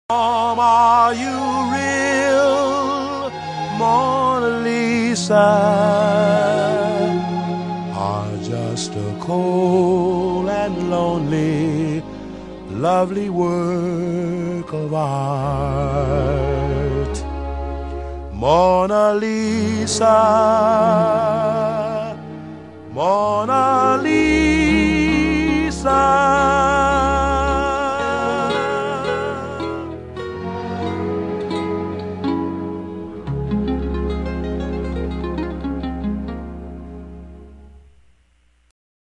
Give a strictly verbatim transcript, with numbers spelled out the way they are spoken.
Mom, are you real? Mona Lisa, are just a cold and lonely, lovely work of art. Mona Lisa, Mona